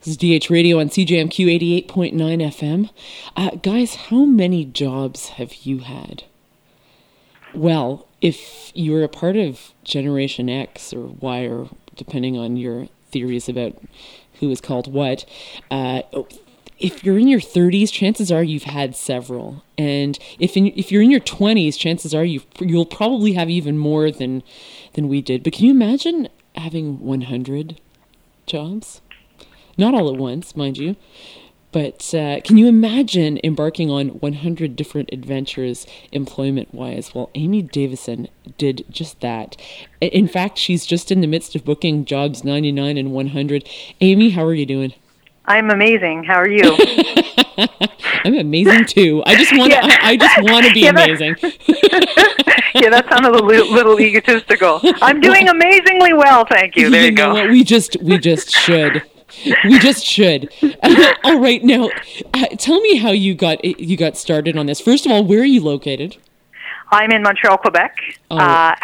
This is DH Radio on CJMQ 88.9 FM. Guys, how many jobs have you had? Well, if you're a part of Generation X or Y, or depending on your theories about who is called what, if you're in your 30s, chances are you've had several. And if you're in your 20s, chances are you'll probably have even more than we did. But can you imagine having 100 jobs? Not all at once, mind you. But can you imagine embarking on 100 different adventures employment-wise? Well, Amy Davison did just that. In fact, she's just in the midst of booking jobs 99 and 100. Amy, how are you doing? I'm amazing. How are you? I'm amazing too. I just want to be amazing. Yeah, that sounded a little egotistical. I'm doing amazingly well, thank you. There you go. What? We just should. We just should. All right, now tell me how you got started on this. First of all, where are you located? I'm in Montreal, Quebec. All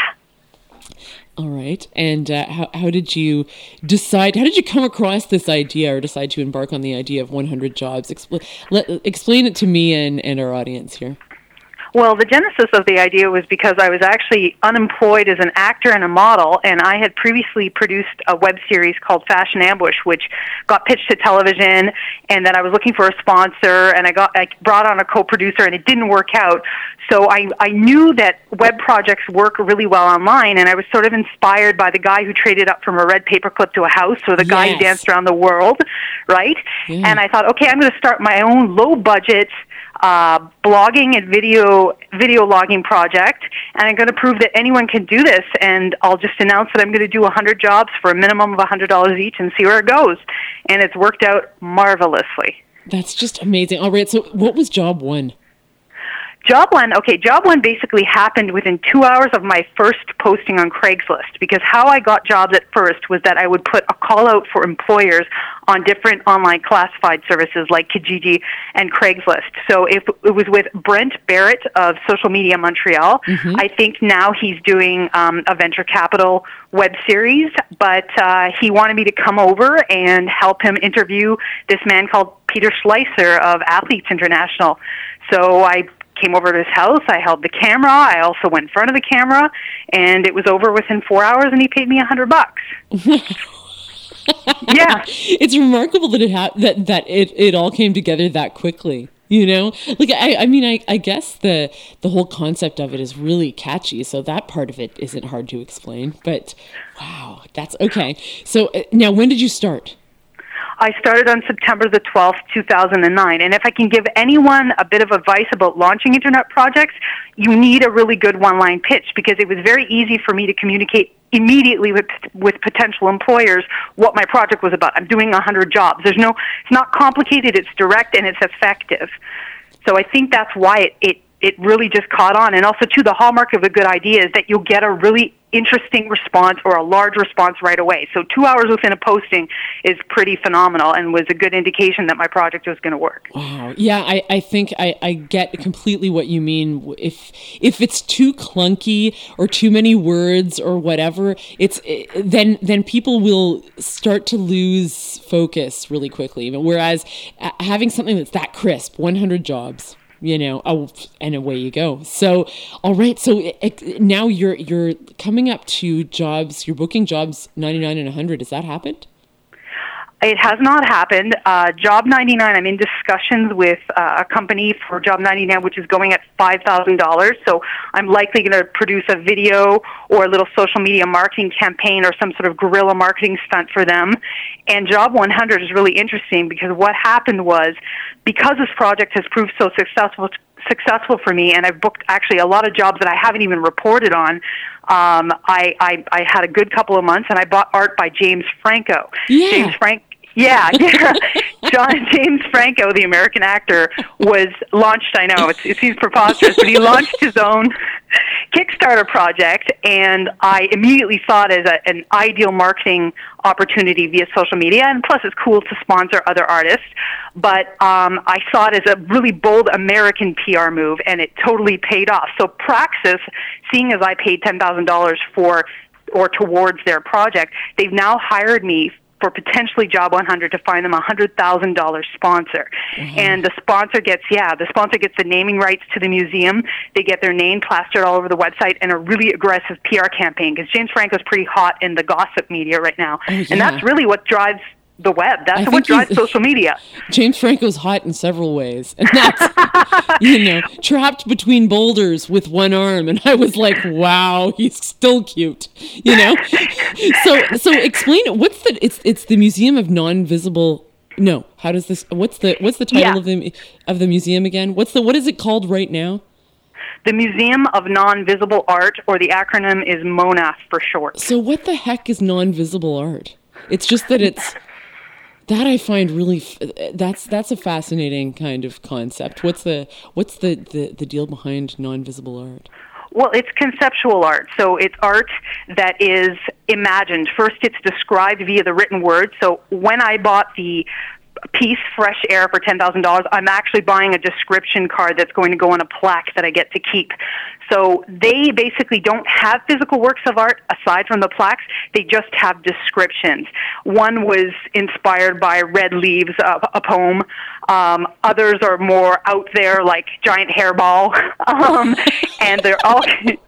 right, and how did you decide? How did you come across this idea, or decide to embark on the idea of 100 jobs? Explain it to me and our audience here. Well, the genesis of the idea was because I was actually unemployed as an actor and a model, and I had previously produced a web series called Fashion Ambush, which got pitched to television, and then I was looking for a sponsor, and I brought on a co-producer, and it didn't work out. So I knew that web projects work really well online, and I was sort of inspired by the guy who traded up from a red paperclip to a house, or the guy who danced around the world, right? Yeah. And I thought, okay, I'm going to start my own low-budget blogging and video logging project, and I'm going to prove that anyone can do this, and I'll just announce that I'm going to do 100 jobs for a minimum of $100 each and see where it goes. And it's worked out marvelously. That's just amazing. All right, so what was job one? Job one basically happened within 2 hours of my first posting on Craigslist, because how I got jobs at first was that I would put a call out for employers on different online classified services like Kijiji and Craigslist. So if it was with Brent Barrett of Social Media Montreal, I think now he's doing a venture capital web series, but he wanted me to come over and help him interview this man called Peter Schleicher of Athletes International. So I came over to his house, I held the camera, I also went in front of the camera, and it was over within 4 hours, and he paid me $100. Yeah. It's remarkable that it all came together that quickly. You know, like I guess the whole concept of it is really catchy, so that part of it isn't hard to explain. But wow, that's okay. So now, when did you start? I started on September the 12th, 2009. And if I can give anyone a bit of advice about launching internet projects, you need a really good one-line pitch, because it was very easy for me to communicate immediately with potential employers what my project was about. I'm doing 100 jobs. It's not complicated, it's direct, and it's effective. So I think that's why it really just caught on. And also, too, the hallmark of a good idea is that you'll get a really interesting response or a large response right away. So 2 hours within a posting is pretty phenomenal, and was a good indication that my project was going to work. Wow. Yeah, I think I get completely what you mean. If it's too clunky or too many words or whatever, then people will start to lose focus really quickly. Whereas having something that's that crisp, 100 jobs, you know, and away you go. So, all right. So now you're coming up to jobs. You're booking jobs 99 and 100. Has that happened? It has not happened. Job 99, I'm in discussions with a company for Job 99, which is going at $5,000. So I'm likely going to produce a video or a little social media marketing campaign or some sort of guerrilla marketing stunt for them. And Job 100 is really interesting, because what happened was, because this project has proved so successful for me, and I've booked actually a lot of jobs that I haven't even reported on, I had a good couple of months, and I bought art by James Franco. Yeah. James Franco, the American actor, was launched, I know, it seems preposterous, but he launched his own Kickstarter project, and I immediately saw it as an ideal marketing opportunity via social media, and plus it's cool to sponsor other artists, but I saw it as a really bold American PR move, and it totally paid off. So Praxis, seeing as I paid $10,000 for or towards their project, they've now hired me for potentially Job 100 to find them a $100,000 sponsor. And the sponsor gets the naming rights to the museum. They get their name plastered all over the website and a really aggressive PR campaign, because James Franco's pretty hot in the gossip media right now. Oh, yeah. And that's really what drives the web. That's what drives social media. James Franco's hot in several ways. And that's, trapped between boulders with one arm. And I was like, wow, he's still cute, So explain it. It's the Museum of Non-Visible. No, how does this, what's the title of the museum again? What is it called right now? The Museum of Non-Visible Art, or the acronym is MONA for short. So what the heck is non-visible art? It's just that that I find really that's a fascinating kind of concept. What's the deal behind non-visible art? Well, it's conceptual art. So it's art that is imagined. First, it's described via the written word. So when I bought the piece Fresh Air for $10,000, I'm actually buying a description card that's going to go on a plaque that I get to keep. So they basically don't have physical works of art aside from the plaques. They just have descriptions. One was inspired by Red Leaves, a poem. Others are more out there, like Giant Hairball. And they're all...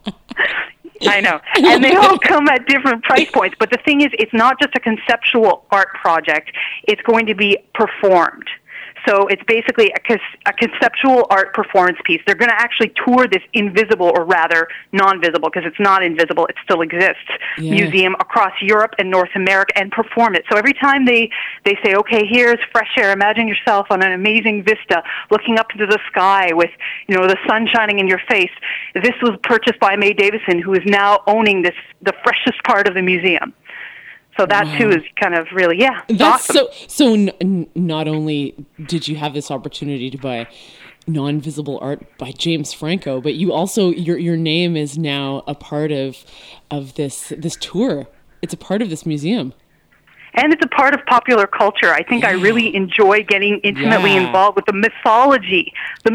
I know. And they all come at different price points. But the thing is, it's not just a conceptual art project. It's going to be performed. So it's basically a conceptual art performance piece. They're going to actually tour this invisible, or rather non-visible, because it's not invisible, it still exists, museum across Europe and North America, and perform it. So every time they say, okay, here's fresh air, imagine yourself on an amazing vista looking up into the sky with, the sun shining in your face. This was purchased by Mae Davison, who is now owning the freshest part of the museum. So that too is kind of really, that's awesome. So not only did you have this opportunity to buy non-visible art by James Franco, but you also your name is now a part of this tour. It's a part of this museum. And it's a part of popular culture. I think I really enjoy getting intimately involved with the mythology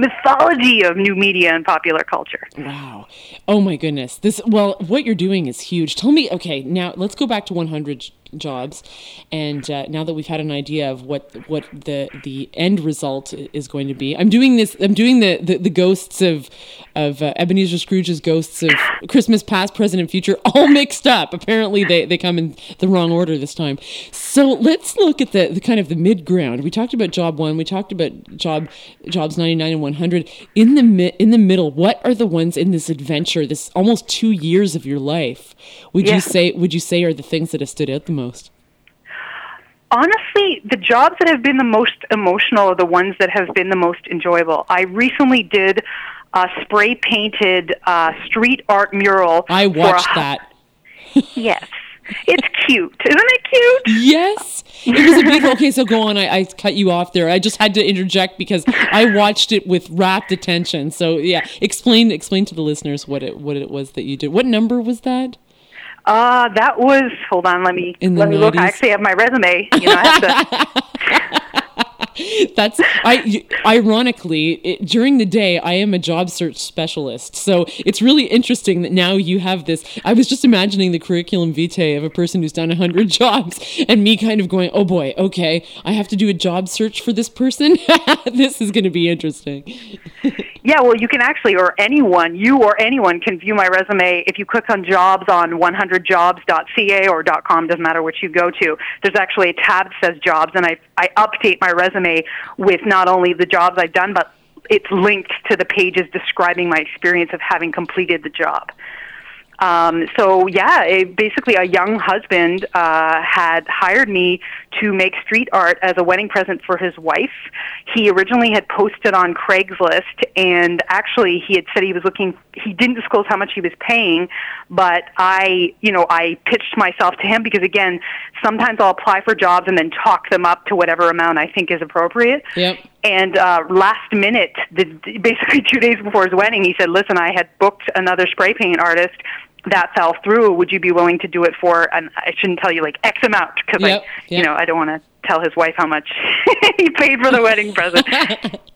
of new media and popular culture. Wow. Oh my goodness. What you're doing is huge. Tell me, okay, now let's go back to 100 jobs. And now that we've had an idea of what the end result is going to be, I'm doing the ghosts of Ebenezer Scrooge's ghosts of Christmas past, present, and future all mixed up. Apparently they come in the wrong order this time. So let's look at the kind of the mid ground. We talked about job 1. We talked about jobs 99 and 100. In the middle, what are the ones in this adventure, this almost 2 years of your life? Would you say are the things that have stood out the most? Honestly, the jobs that have been the most emotional are the ones that have been the most enjoyable. I recently did a spray painted street art mural. I watched that. Yes. It's cute. Isn't it cute? Yes. It was a beautiful... Okay, so go on. I cut you off there. I just had to interject because I watched it with rapt attention. So, explain to the listeners what it was that you did. What number was that? That was... Hold on, let me look. I actually have my resume. I have to... That's ironically during the day I am a job search specialist, so it's really interesting that now you have this. I was just imagining the curriculum vitae of a person who's done 100 jobs and me kind of going, oh boy, okay, I have to do a job search for this person. This is going to be interesting. Yeah, well, you can actually, or anyone can view my resume if you click on jobs on 100jobs.ca or .com, doesn't matter which you go to. There's actually a tab that says jobs, and I update my resume with not only the jobs I've done, but it's linked to the pages describing my experience of having completed the job. Basically a young husband had hired me to make street art as a wedding present for his wife. He originally had posted on Craigslist, and actually he had said he didn't disclose how much he was paying, but I pitched myself to him because, again, sometimes I'll apply for jobs and then talk them up to whatever amount I think is appropriate. Yep. And last minute, basically 2 days before his wedding, he said, listen, I had booked another spray paint artist. That fell through. Would you be willing to do it for, and I shouldn't tell you like X amount, because I don't want to tell his wife how much he paid for the wedding present.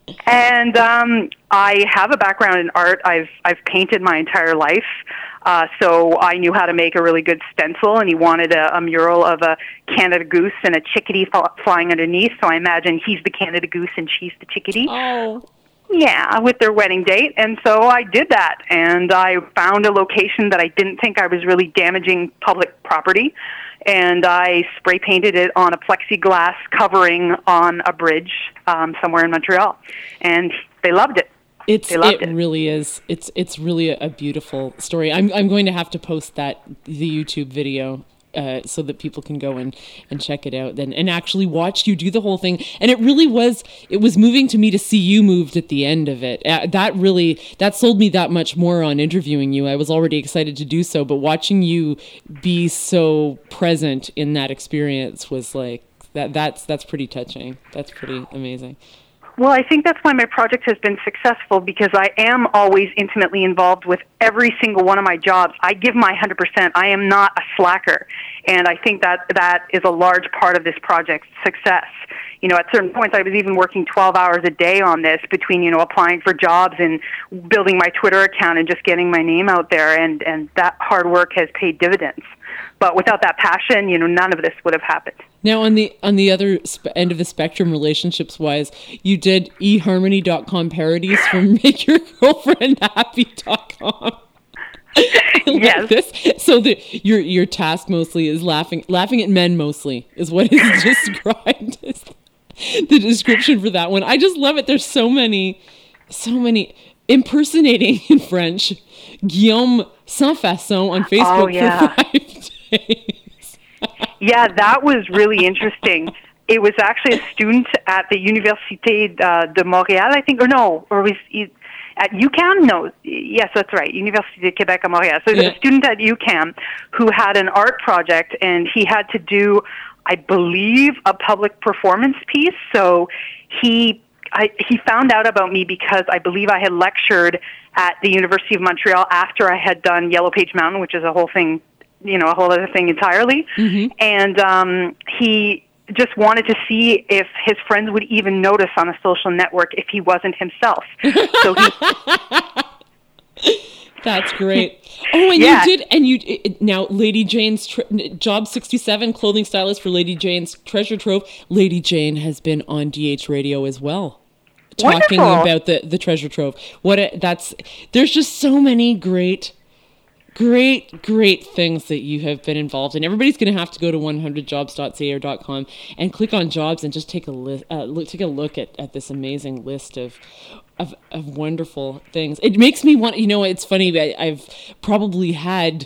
And I have a background in art. I've painted my entire life, so I knew how to make a really good stencil. And he wanted a mural of a Canada goose and a chickadee flying underneath. So I imagine he's the Canada goose and she's the chickadee. Oh. Yeah, with their wedding date. And so I did that, and I found a location that I didn't think I was really damaging public property, and I spray painted it on a plexiglass covering on a bridge somewhere in Montreal, and they loved it. It really is. It's really a beautiful story. I'm going to have to post the YouTube video so that people can go and check it out and actually watch you do the whole thing. And it was moving to me to see you moved at the end of it. That sold me that much more on interviewing you. I was already excited to do so, but watching you be so present in that experience was like, that's pretty touching. That's pretty amazing. Well, I think that's why my project has been successful, because I am always intimately involved with every single one of my jobs. I give my 100%. I am not a slacker. And I think that is a large part of this project's success. You know, at certain points, I was even working 12 hours a day on this between, applying for jobs and building my Twitter account and just getting my name out there. And that hard work has paid dividends. But without that passion, none of this would have happened. Now, on the other end of the spectrum, relationships-wise, you did eHarmony.com parodies from MakeYourGirlfriendHappy.com. Yes. This. So your task mostly is laughing at men mostly is what is described as the description for that one. I just love it. There's so many impersonating in French Guillaume Sans Façon on Facebook for 5 days. Yeah, that was really interesting. It was actually a student at the Université de Montréal, I think, or was he at UQAM? No, yes, that's right, Université de Québec à Montréal. So a student at UQAM who had an art project, and he had to do, I believe, a public performance piece. So he found out about me because I believe I had lectured at the University of Montreal after I had done Yellow Page Mountain, which is a whole thing, a whole other thing entirely. Mm-hmm. And he just wanted to see if his friends would even notice on a social network if he wasn't himself. So That's great. Oh, and you did, now Lady Jane's Job 67, clothing stylist for Lady Jane's Treasure Trove. Lady Jane has been on DH Radio as well, talking about the Treasure Trove. There's just so many great things that you have been involved in. Everybody's going to have to go to 100jobs.ca.com and click on jobs and just take a look at this amazing list of wonderful things. It makes me want, it's funny, I've probably had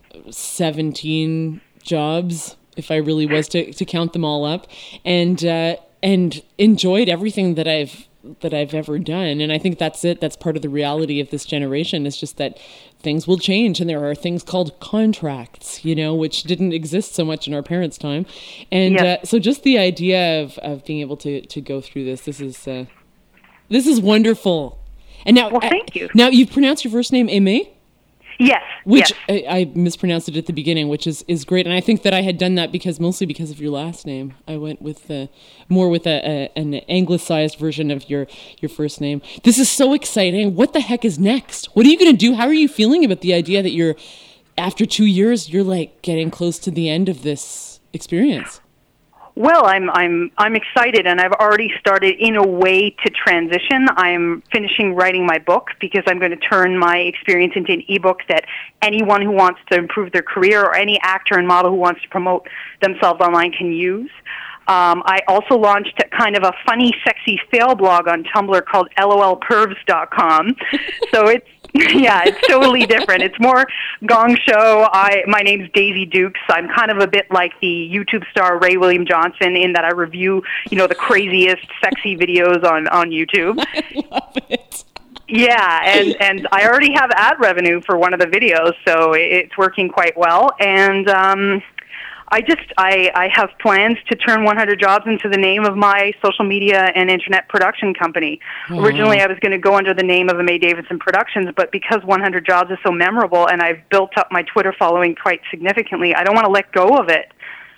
17 jobs if I really was to count them all up, and enjoyed everything that I've ever done. And I think that's it. That's part of the reality of this generation. It's just that things will change, and there are things called contracts, which didn't exist so much in our parents' time. And so just the idea of being able to go through this is wonderful. And now, well, thank you. Now you've pronounced your first name Aimee? Yes. Which I mispronounced it at the beginning, which is great. And I think that I had done that mostly because of your last name. I went with more with an anglicized version of your first name. This is so exciting. What the heck is next? What are you going to do? How are you feeling about the idea that after 2 years, you're like getting close to the end of this experience? Well, I'm excited, and I've already started in a way to transition. I'm finishing writing my book because I'm going to turn my experience into an ebook that anyone who wants to improve their career or any actor and model who wants to promote themselves online can use. I also launched kind of a funny, sexy fail blog on Tumblr called lolpervs.com. So it's totally different. It's more Gong Show. My name's Daisy Dukes. I'm kind of a bit like the YouTube star Ray William Johnson in that I review, the craziest sexy videos on YouTube. I love it. Yeah, and I already have ad revenue for one of the videos, so it's working quite well. And I have plans to turn 100 Jobs into the name of my social media and internet production company. Mm-hmm. Originally, I was going to go under the name of Aimee Davidson Productions, but because 100 Jobs is so memorable and I've built up my Twitter following quite significantly, I don't want to let go of it.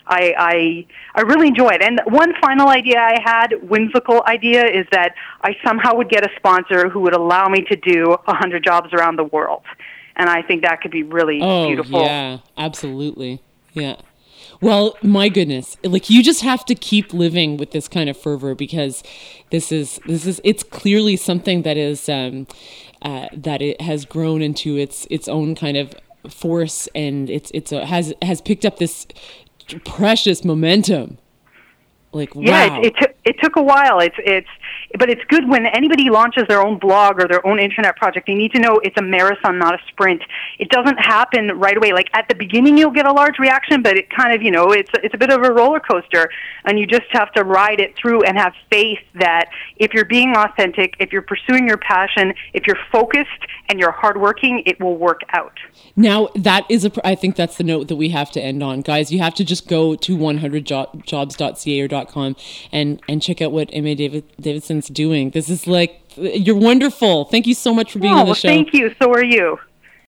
I really enjoy it. And one final idea I had, whimsical idea, is that I somehow would get a sponsor who would allow me to do 100 jobs around the world. And I think that could be really beautiful. Yeah, absolutely. Yeah. Well, my goodness, like you just have to keep living with this kind of fervor, because it's clearly something that is that it has grown into its own kind of force, and has picked up this precious momentum. Like, wow. Yeah, it took a while. But it's good when anybody launches their own blog or their own internet project. They need to know it's a marathon, not a sprint. It doesn't happen right away. Like at the beginning, you'll get a large reaction, but it kind of, it's a bit of a roller coaster, and you just have to ride it through and have faith that if you're being authentic, if you're pursuing your passion, if you're focused and you're hardworking, it will work out. Now, I think that's the note that we have to end on. Guys, you have to just go to 100jobs.ca or .com and check out what M.A. Davidson's doing. This is like, you're wonderful. Thank you so much for being on the show. Thank you. So are you.